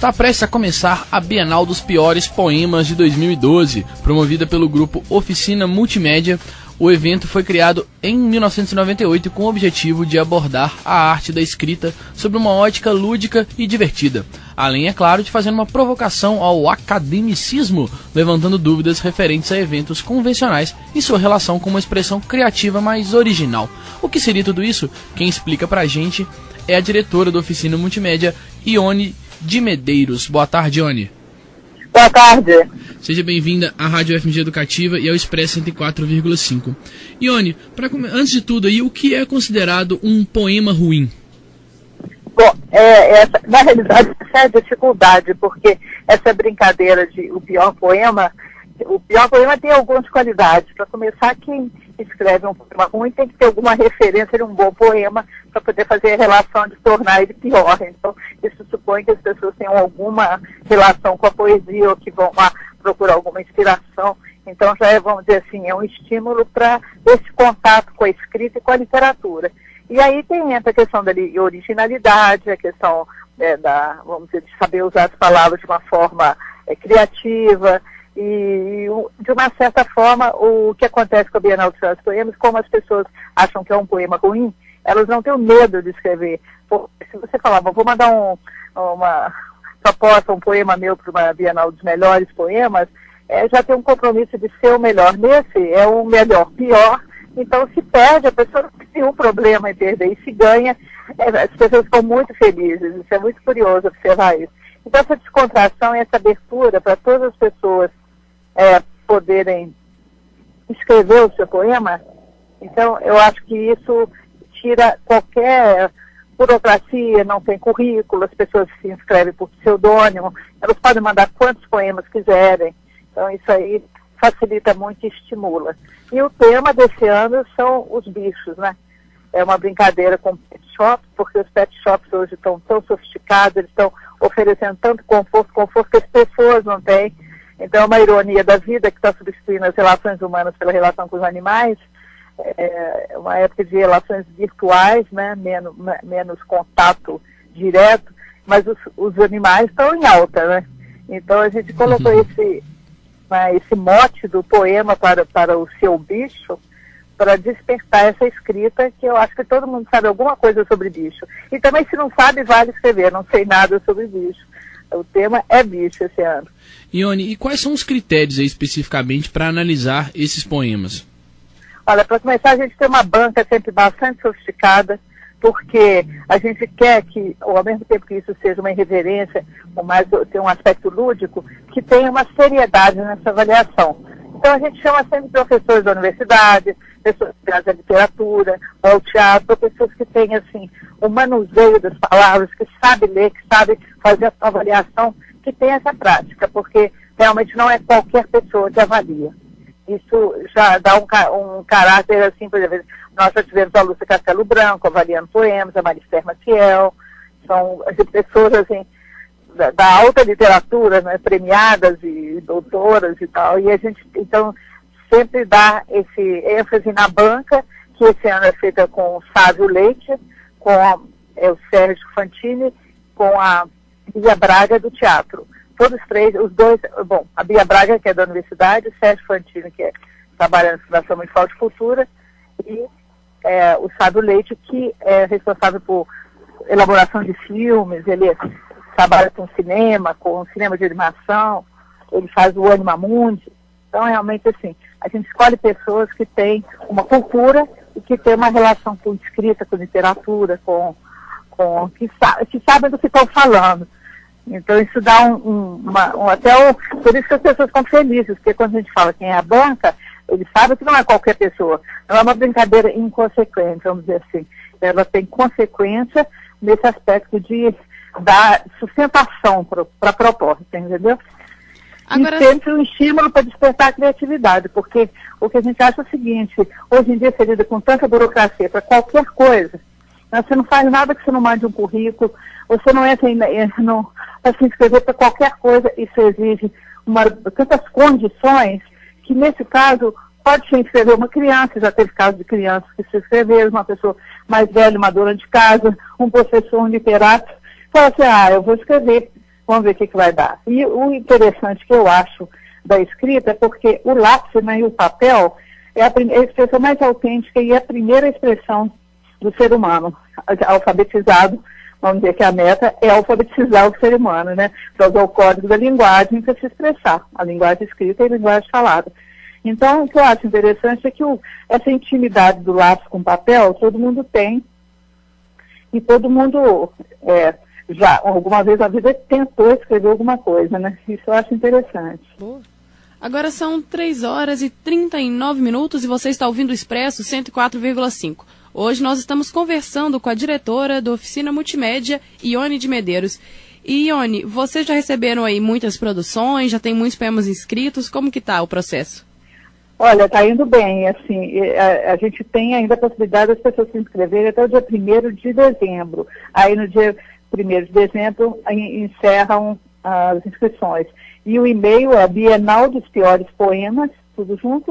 Está prestes a começar a Bienal dos Piores Poemas de 2012, promovida pelo grupo Oficina Multimédia. O evento foi criado em 1998 com o objetivo de abordar a arte da escrita sob uma ótica lúdica e divertida, além, é claro, de fazer uma provocação ao academicismo, levantando dúvidas referentes a eventos convencionais e sua relação com uma expressão criativa mais original. O que seria tudo isso? Quem explica pra gente é a diretora da Oficina Multimédia, Ione de Medeiros. Boa tarde, Ione. Boa tarde. Seja bem-vinda à Rádio FMG Educativa e ao Expresso 104,5. Ione, antes de tudo aí, o que é considerado um poema ruim? Bom, na realidade essa é a dificuldade, porque essa brincadeira de o pior poema tem algumas qualidades. Para começar, quem escreve um poema ruim tem que ter alguma referência de um bom poema para poder fazer a relação de tornar ele pior. Então, isso supõe que as pessoas tenham alguma relação com a poesia ou que vão lá procurar alguma inspiração. Então, já é, vamos dizer assim, é um estímulo para esse contato com a escrita e com a literatura. E aí entra a questão da originalidade, a questão vamos dizer, de saber usar as palavras de uma forma criativa. E, de uma certa forma, o que acontece com a Bienal dos Piores Poemas, como as pessoas acham que é um poema ruim, elas não têm medo de escrever. Se você falar, vou mandar uma proposta, um poema meu para uma Bienal dos Melhores Poemas, já tem um compromisso de ser o melhor. Nesse é o melhor, pior. Então, se perde, a pessoa não tem um problema em perder. E se ganha, as pessoas ficam muito felizes. Isso é muito curioso observar isso. Então, essa descontração e essa abertura para todas as pessoas poderem escrever o seu poema, então eu acho que isso tira qualquer burocracia, não tem currículo, as pessoas se inscrevem por pseudônimo, elas podem mandar quantos poemas quiserem, então isso aí facilita muito e estimula. E o tema desse ano são os bichos, né? É uma brincadeira com pet shops, porque os pet shops hoje estão tão sofisticados, eles estão oferecendo tanto conforto que as pessoas não têm. Então, é uma ironia da vida que está substituindo as relações humanas pela relação com os animais. É uma época de relações virtuais, né? Menos contato direto, mas os animais estão em alta, né? Então, a gente colocou esse mote do poema para o seu bicho, para despertar essa escrita, que eu acho que todo mundo sabe alguma coisa sobre bicho. E também, se não sabe, vale escrever, não sei nada sobre bicho. O tema é bicho esse ano. Ione, e quais são os critérios aí especificamente para analisar esses poemas? Olha, para começar, a gente tem uma banca sempre bastante sofisticada, porque a gente quer que, ou ao mesmo tempo que isso seja uma irreverência, ou mais tem um aspecto lúdico, que tenha uma seriedade nessa avaliação. Então a gente chama sempre professores da universidade, pessoas ligadas à literatura, ao teatro, pessoas que têm, assim, o manuseio das palavras, que sabem ler, que sabem fazer a avaliação, que tem essa prática, porque realmente não é qualquer pessoa que avalia. Isso já dá um caráter, assim, por exemplo, nós já tivemos a Lúcia Castelo Branco avaliando poemas, a Marister Maciel, são pessoas, assim, da alta literatura, né, premiadas e doutoras e tal, e a gente, então, sempre dá esse ênfase na banca, que esse ano é feita com o Sávio Leite, com o Sérgio Fantini, com a Bia Braga do teatro. Todos três, os dois, bom, a Bia Braga, que é da universidade, o Sérgio Fantini, que trabalha na Fundação Municipal de Cultura, e o Sávio Leite, que é responsável por elaboração de filmes, ele trabalha com cinema de animação, ele faz o Anima Mundi. Então, realmente, assim, a gente escolhe pessoas que têm uma cultura e que têm uma relação com escrita, com literatura, que sabem do que estão falando. Então, isso dá por isso que as pessoas ficam felizes, porque quando a gente fala quem é a banca, eles sabem que não é qualquer pessoa. Não é uma brincadeira inconsequente, vamos dizer assim. Ela tem consequência nesse aspecto de dar sustentação para a proposta, entendeu? Agora... E sempre um estímulo para despertar a criatividade, porque o que a gente acha é o seguinte, hoje em dia você lida com tanta burocracia para qualquer coisa, você não faz nada que você não mande um currículo, você não entra para se inscrever para qualquer coisa, isso exige tantas condições, que nesse caso pode se inscrever uma criança, já teve casos de crianças que se inscreveram, uma pessoa mais velha, uma dona de casa, um professor, um literato, fala assim, eu vou escrever Vamos ver o que vai dar. E o interessante que eu acho da escrita é porque o lápis, né, e o papel é a expressão mais autêntica e a primeira expressão do ser humano, alfabetizado. Vamos dizer que a meta é alfabetizar o ser humano, né? Para usar o código da linguagem para se expressar, a linguagem escrita e a linguagem falada. Então, o que eu acho interessante é que essa intimidade do lápis com papel, todo mundo tem, e todo mundo já, alguma vez na vida, tentou escrever alguma coisa, né? Isso eu acho interessante. Boa. Agora são 3h39 e você está ouvindo o Expresso 104,5. Hoje nós estamos conversando com a diretora da Oficina Multimédia, Ione de Medeiros. E, Ione, vocês já receberam aí muitas produções, já tem muitos poemas inscritos, como que está o processo? Olha, está indo bem, assim, a gente tem ainda a possibilidade das pessoas se inscreverem até o dia 1º de dezembro. Aí no dia 1º de dezembro encerram as inscrições. E o e-mail é Bienal dos Piores Poemas, tudo junto,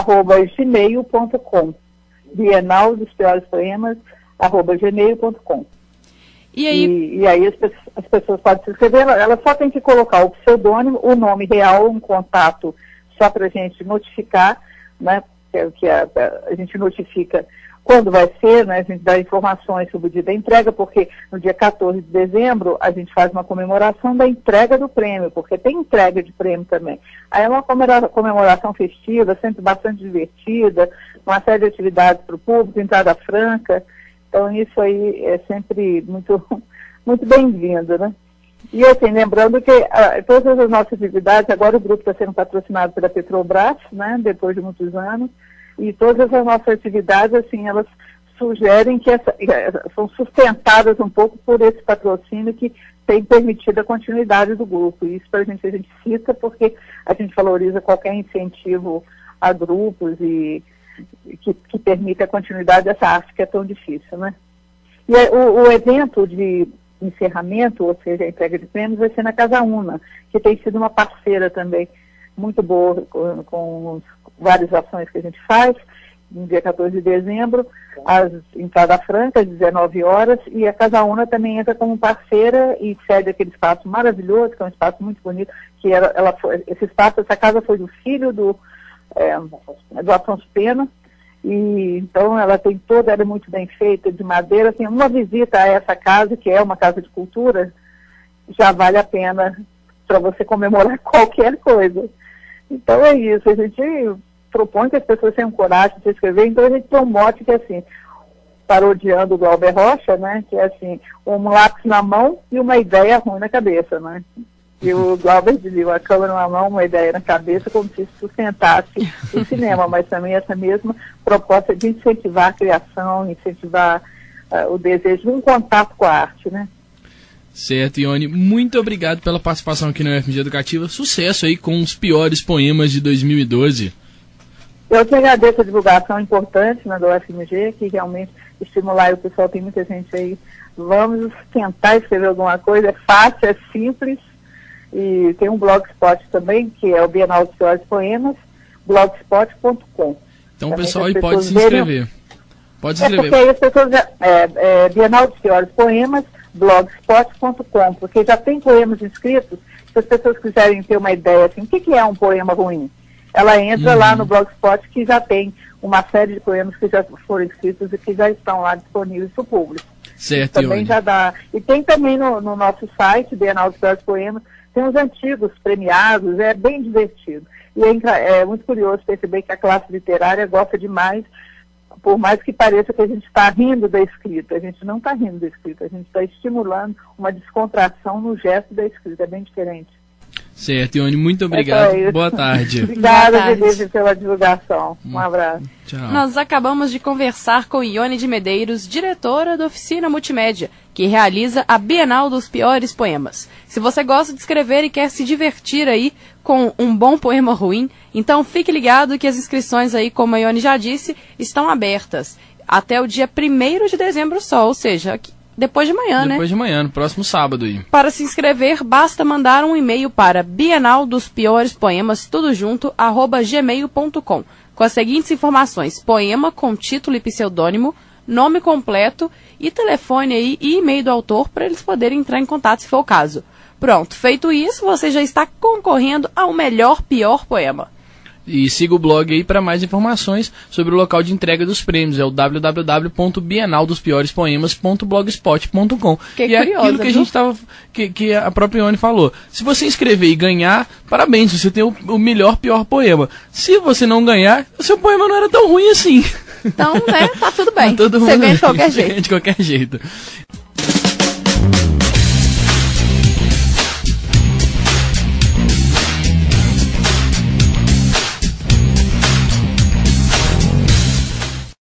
@gmail.com. Bienal dos Piores Poemas, @gmail.com. E aí, aí as pessoas podem se inscrever, elas só tem que colocar o pseudônimo, o nome real, um contato, só para a gente notificar, né, que a gente notifica quando vai ser, né, a gente dá informações sobre o dia da entrega, porque no dia 14 de dezembro a gente faz uma comemoração da entrega do prêmio, porque tem entrega de prêmio também. Aí é uma comemoração festiva, sempre bastante divertida, uma série de atividades para o público, entrada franca, então isso aí é sempre muito, muito bem-vindo, né? E assim, lembrando que todas as nossas atividades, agora o grupo está sendo patrocinado pela Petrobras, né, depois de muitos anos, e todas as nossas atividades, assim, elas sugerem que são sustentadas um pouco por esse patrocínio que tem permitido a continuidade do grupo. E isso a gente cita porque a gente valoriza qualquer incentivo a grupos e que permita a continuidade dessa arte que é tão difícil, né? E o evento de encerramento, ou seja, a entrega de prêmios, vai ser na Casa Una, que tem sido uma parceira também muito boa com várias ações que a gente faz. No dia 14 de dezembro, as entrada franca, às 19 horas, e a Casa Una também entra como parceira e cede aquele espaço maravilhoso, que é um espaço muito bonito, que esse espaço, essa casa foi do filho do Afonso Pena, e então ela é muito bem feita, de madeira. Assim, uma visita a essa casa, que é uma casa de cultura, já vale a pena para você comemorar qualquer coisa. Então é isso, a gente propõe que as pessoas tenham coragem de se inscrever, então a gente tem um mote que é assim, parodiando o Glauber Rocha, né, que é assim, um lápis na mão e uma ideia ruim na cabeça, né? E o Glauber dizia, uma câmera na mão, uma ideia na cabeça, como se sustentasse o cinema, mas também essa mesma proposta de incentivar a criação, incentivar o desejo de um contato com a arte, né? Certo, Ione, muito obrigado pela participação aqui no UFMG Educativa. Sucesso aí com os piores poemas de 2012. Eu que agradeço a divulgação importante, né, do UFMG, que realmente estimular o pessoal, tem muita gente aí. Vamos tentar escrever alguma coisa, é fácil, é simples. E tem um blogspot também, que é o Bienal dos Piores Poemas, blogspot.com. Então o pessoal aí pode se inscrever. Pode se inscrever. Porque aí as pessoas, Bienal dos Piores Poemas, blogspot.com, porque já tem poemas inscritos, se as pessoas quiserem ter uma ideia, assim, o que é um poema ruim? Ela entra lá no blogspot, que já tem uma série de poemas que já foram escritos e que já estão lá disponíveis para o público. Certo, também Ione. Já dá. E tem também no nosso site, Bienal dos Piores Poemas, tem os antigos premiados, é bem divertido. E é muito curioso perceber que a classe literária gosta demais, por mais que pareça que a gente está rindo da escrita. A gente não está rindo da escrita, a gente está estimulando uma descontração no gesto da escrita, é bem diferente. Certo, Ione, muito obrigado. Boa tarde. Obrigada, Denise, pela divulgação. Um abraço. Tchau. Nós acabamos de conversar com Ione de Medeiros, diretora da Oficina Multimédia, que realiza a Bienal dos Piores Poemas. Se você gosta de escrever e quer se divertir aí com um bom poema ruim, então fique ligado que as inscrições aí, como a Ione já disse, estão abertas até o dia 1º de dezembro só, ou seja, depois de amanhã, né? Depois de amanhã, no próximo sábado aí. Para se inscrever, basta mandar um e-mail para Bienal dos Piores Poemas, tudo junto, @gmail.com, com as seguintes informações: poema com título e pseudônimo, nome completo e telefone aí e e-mail do autor para eles poderem entrar em contato se for o caso. Pronto, feito isso, você já está concorrendo ao melhor pior poema. E siga o blog aí para mais informações sobre o local de entrega dos prêmios. É o www.bienaldosPioresPoemas.blogspot.com. Que é curiosa, aquilo que a gente tava, que a própria Ione falou. Se você escrever e ganhar, parabéns, você tem o melhor pior poema. Se você não ganhar, o seu poema não era tão ruim assim. Então, né, tá tudo bem. Todo você mundo ganha de qualquer jeito. Ganha de qualquer jeito.